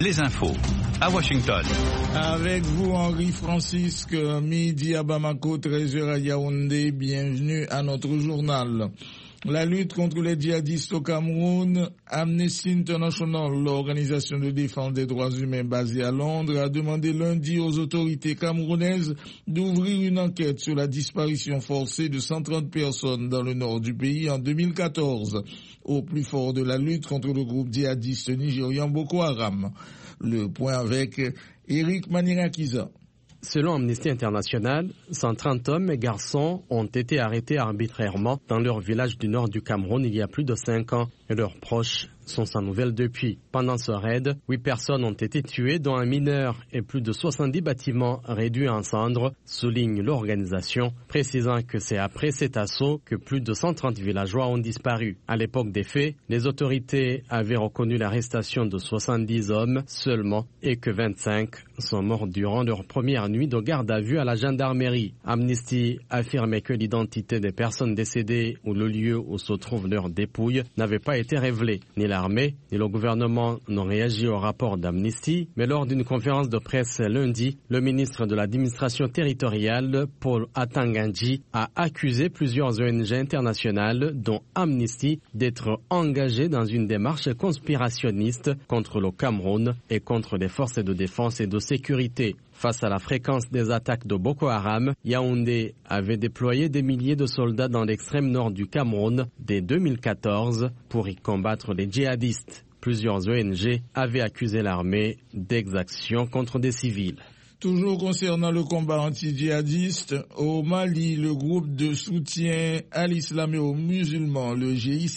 Les infos à Washington. Avec vous, Henri Francisque, midi à Bamako, 13h à Yaoundé. Bienvenue à notre journal. La lutte contre les djihadistes au Cameroun, Amnesty International, l'organisation de défense des droits humains basée à Londres, a demandé lundi aux autorités camerounaises d'ouvrir une enquête sur la disparition forcée de 130 personnes dans le nord du pays en 2014, au plus fort de la lutte contre le groupe djihadiste nigérian Boko Haram. Le point avec Eric Manirakiza. Selon Amnesty International, 130 hommes et garçons ont été arrêtés arbitrairement dans leur village du nord du Cameroun il y a plus de 5 ans et leurs proches sont sans nouvelles depuis. Pendant ce raid, 8 personnes ont été tuées, dont un mineur et plus de 70 bâtiments réduits en cendres, souligne l'organisation, précisant que c'est après cet assaut que plus de 130 villageois ont disparu. À l'époque des faits, les autorités avaient reconnu l'arrestation de 70 hommes seulement et que 25 sont morts durant leur première nuit de garde à vue à la gendarmerie. Amnesty affirmait que l'identité des personnes décédées ou le lieu où se trouvent leurs dépouilles n'avait pas été révélée. Ni l'armée ni le gouvernement n'ont réagi au rapport d'Amnesty, mais lors d'une conférence de presse lundi, le ministre de l'administration territoriale, Paul Atangandji, a accusé plusieurs ONG internationales, dont Amnesty, d'être engagées dans une démarche conspirationniste contre le Cameroun et contre les forces de défense et de sécurité. Face à la fréquence des attaques de Boko Haram, Yaoundé avait déployé des milliers de soldats dans l'extrême nord du Cameroun dès 2014 pour y combattre les djihadistes. Plusieurs ONG avaient accusé l'armée d'exactions contre des civils. Toujours concernant le combat anti-djihadiste, au Mali, le groupe de soutien à l'islam et aux musulmans, le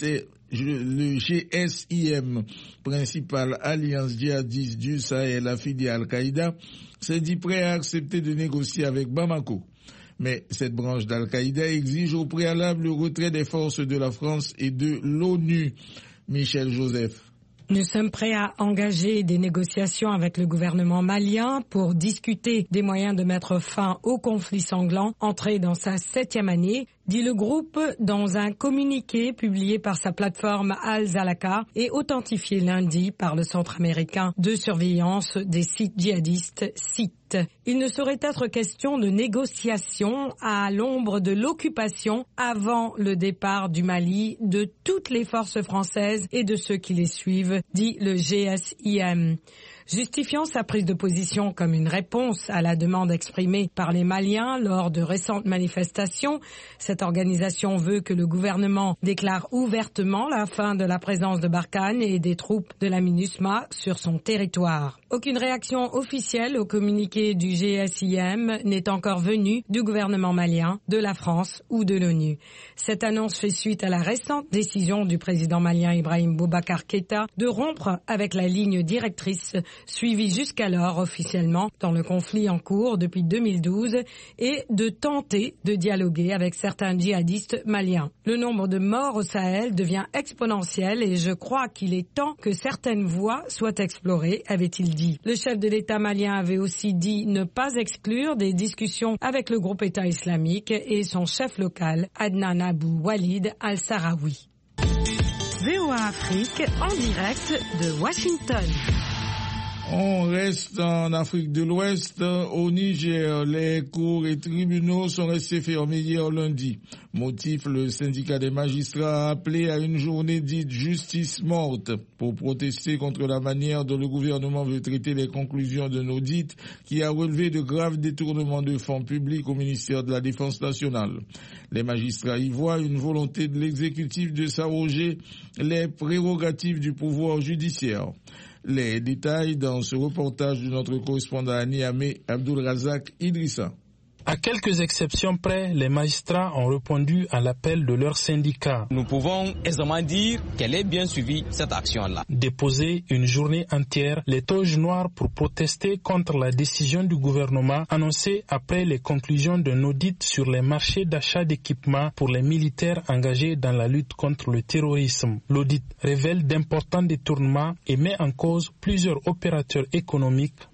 GSIM, principale alliance djihadiste du Sahel affiliée à Al-Qaïda, s'est dit prêt à accepter de négocier avec Bamako. Mais cette branche d'Al-Qaïda exige au préalable le retrait des forces de la France et de l'ONU. Michel Joseph. Nous sommes prêts à engager des négociations avec le gouvernement malien pour discuter des moyens de mettre fin au conflit sanglant entré dans sa 7e année, dit le groupe dans un communiqué publié par sa plateforme Al-Zalaka et authentifié lundi par le Centre américain de surveillance des sites djihadistes, CIT. Il ne saurait être question de négociation à l'ombre de l'occupation avant le départ du Mali de toutes les forces françaises et de ceux qui les suivent, dit le GSIM. Justifiant sa prise de position comme une réponse à la demande exprimée par les Maliens lors de récentes manifestations, cette organisation veut que le gouvernement déclare ouvertement la fin de la présence de Barkhane et des troupes de la MINUSMA sur son territoire. Aucune réaction officielle au communiqué du GSIM n'est encore venue du gouvernement malien, de la France ou de l'ONU. Cette annonce fait suite à la récente décision du président malien Ibrahim Boubacar Keïta de rompre avec la ligne directrice suivi jusqu'alors officiellement dans le conflit en cours depuis 2012 et de tenter de dialoguer avec certains djihadistes maliens. Le nombre de morts au Sahel devient exponentiel et je crois qu'il est temps que certaines voies soient explorées, avait-il dit. Le chef de l'État malien avait aussi dit ne pas exclure des discussions avec le groupe État islamique et son chef local, Adnan Abou Walid al-Sahraoui. VOA Afrique en direct de Washington. On reste en Afrique de l'Ouest. Au Niger, les cours et tribunaux sont restés fermés hier lundi. Motif, le syndicat des magistrats a appelé à une journée dite justice morte pour protester contre la manière dont le gouvernement veut traiter les conclusions d'un audit qui a relevé de graves détournements de fonds publics au ministère de la Défense nationale. Les magistrats y voient une volonté de l'exécutif de s'arroger les prérogatives du pouvoir judiciaire. Les détails dans ce reportage de notre correspondant à Niamey, Abdul Razak Idrissa. À quelques exceptions près, les magistrats ont répondu à l'appel de leur syndicat. Nous pouvons aisément dire qu'elle est bien suivie, cette action-là. Déposer une journée entière les toges noires pour protester contre la décision du gouvernement annoncée après les conclusions d'un audit sur les marchés d'achat d'équipements pour les militaires engagés dans la lutte contre le terrorisme. L'audit révèle d'importants détournements et met en cause plusieurs opérateurs économiques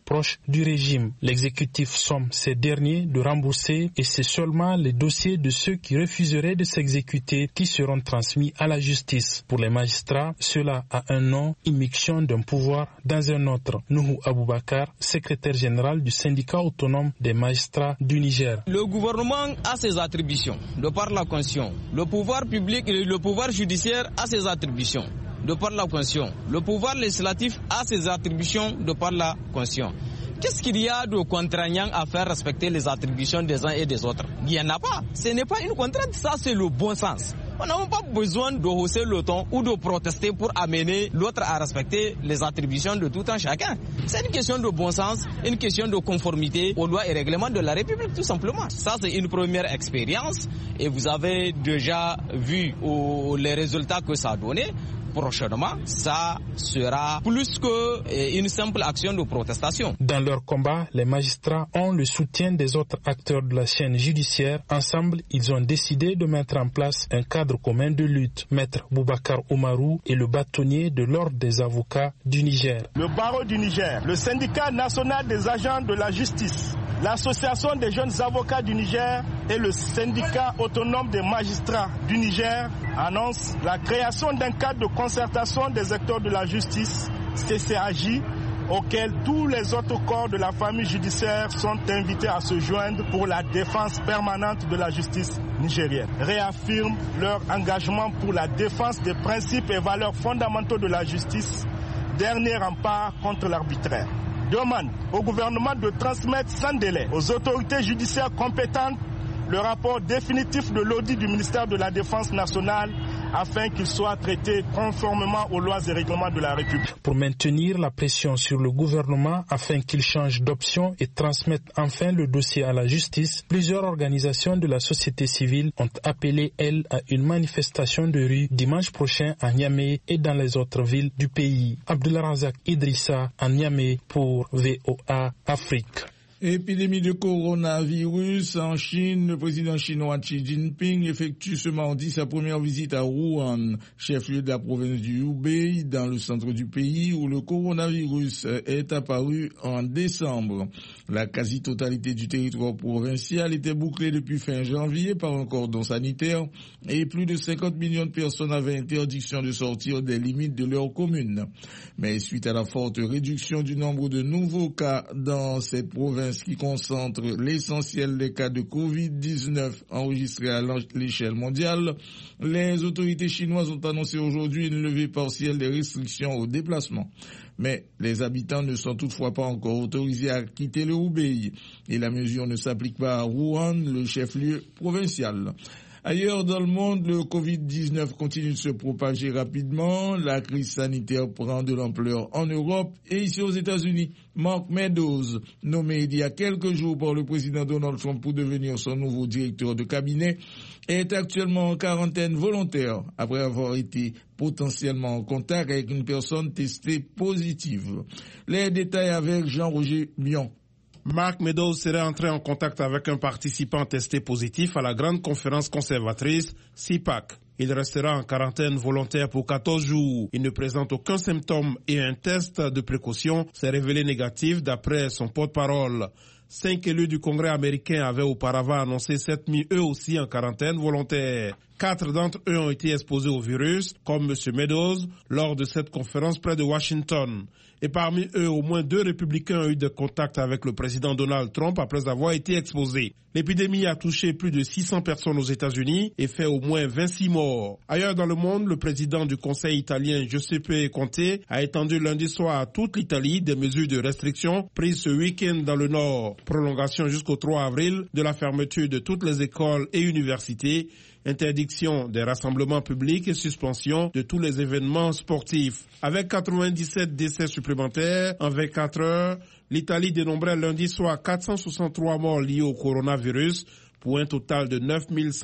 proches du régime. L'exécutif somme ces derniers de rembourser et c'est seulement les dossiers de ceux qui refuseraient de s'exécuter qui seront transmis à la justice. Pour les magistrats, cela a un nom, immixtion d'un pouvoir dans un autre. Nuhu Aboubakar, secrétaire général du syndicat autonome des magistrats du Niger. Le gouvernement a ses attributions de par la Constitution. Le pouvoir public et le pouvoir judiciaire a ses attributions de par la Constitution. Le pouvoir législatif a ses attributions de par la Constitution. Qu'est-ce qu'il y a de contraignant à faire respecter les attributions des uns et des autres? Il n'y en a pas. Ce n'est pas une contrainte, ça c'est le bon sens. On n'a pas besoin de hausser le ton ou de protester pour amener l'autre à respecter les attributions de tout un chacun. C'est une question de bon sens, une question de conformité aux lois et règlements de la République tout simplement. Ça c'est une première expérience et vous avez déjà vu les résultats que ça a donné. Prochainement, ça sera plus qu'une simple action de protestation. Dans leur combat, les magistrats ont le soutien des autres acteurs de la chaîne judiciaire. Ensemble, ils ont décidé de mettre en place un cadre commun de lutte. Maître Boubacar Oumarou est le bâtonnier de l'ordre des avocats du Niger. Le barreau du Niger, le syndicat national des agents de la justice, l'Association des jeunes avocats du Niger et le syndicat autonome des magistrats du Niger annoncent la création d'un cadre de concertation des acteurs de la justice, CCAJ, auquel tous les autres corps de la famille judiciaire sont invités à se joindre pour la défense permanente de la justice nigérienne. Réaffirment leur engagement pour la défense des principes et valeurs fondamentaux de la justice, dernier rempart contre l'arbitraire. Demande au gouvernement de transmettre sans délai aux autorités judiciaires compétentes le rapport définitif de l'audit du ministère de la Défense nationale afin qu'il soit traité conformément aux lois et règlements de la République. Pour maintenir la pression sur le gouvernement afin qu'il change d'option et transmette enfin le dossier à la justice, plusieurs organisations de la société civile ont appelé, elles, à une manifestation de rue dimanche prochain à Niamey et dans les autres villes du pays. Abdulrazak Idrissa à Niamey pour VOA Afrique. Épidémie de coronavirus en Chine, le président chinois Xi Jinping effectue ce mardi sa première visite à Wuhan, chef-lieu de la province du Hubei, dans le centre du pays où le coronavirus est apparu en décembre. La quasi-totalité du territoire provincial était bouclée depuis fin janvier par un cordon sanitaire et plus de 50 millions de personnes avaient interdiction de sortir des limites de leur commune. Mais suite à la forte réduction du nombre de nouveaux cas dans cette province qui concentre l'essentiel des cas de Covid-19 enregistrés à l'échelle mondiale, les autorités chinoises ont annoncé aujourd'hui une levée partielle des restrictions aux déplacements. Mais les habitants ne sont toutefois pas encore autorisés à quitter le Hubei et la mesure ne s'applique pas à Wuhan, le chef-lieu provincial. Ailleurs dans le monde, le Covid-19 continue de se propager rapidement. La crise sanitaire prend de l'ampleur en Europe et ici aux États-Unis. Mark Meadows, nommé il y a quelques jours par le président Donald Trump pour devenir son nouveau directeur de cabinet, est actuellement en quarantaine volontaire après avoir été potentiellement en contact avec une personne testée positive. Les détails avec Jean-Roger Mion. Mark Meadows serait entré en contact avec un participant testé positif à la grande conférence conservatrice CPAC. Il restera en quarantaine volontaire pour 14 jours. Il ne présente aucun symptôme et un test de précaution s'est révélé négatif d'après son porte-parole. 5 élus du Congrès américain avaient auparavant annoncé s'être mis eux aussi en quarantaine volontaire. 4 d'entre eux ont été exposés au virus, comme M. Meadows, lors de cette conférence près de Washington. Et parmi eux, au moins 2 républicains ont eu des contacts avec le président Donald Trump après avoir été exposés. L'épidémie a touché plus de 600 personnes aux États-Unis et fait au moins 26 morts. Ailleurs dans le monde, le président du Conseil italien Giuseppe Conte a étendu lundi soir à toute l'Italie des mesures de restriction prises ce week-end dans le Nord. Prolongation jusqu'au 3 avril de la fermeture de toutes les écoles et universités, interdiction des rassemblements publics et suspension de tous les événements sportifs. Avec 97 décès supplémentaires en 24 heures, l'Italie dénombrait lundi soir 463 morts liés au coronavirus pour un total de 9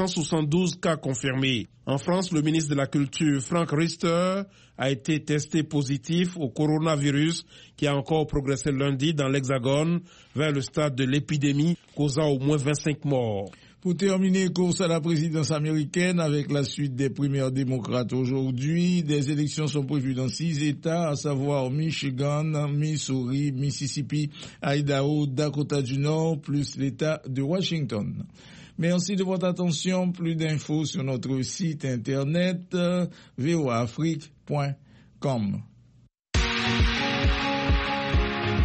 172 cas confirmés. En France, le ministre de la Culture, Franck Riester, a été testé positif au coronavirus qui a encore progressé lundi dans l'Hexagone vers le stade de l'épidémie, causant au moins 25 morts. Pour terminer, course à la présidence américaine avec la suite des primaires démocrates aujourd'hui. Des élections sont prévues dans 6 États, à savoir Michigan, Missouri, Mississippi, Idaho, Dakota du Nord, plus l'État de Washington. Merci de votre attention. Plus d'infos sur notre site internet voaafrique.com.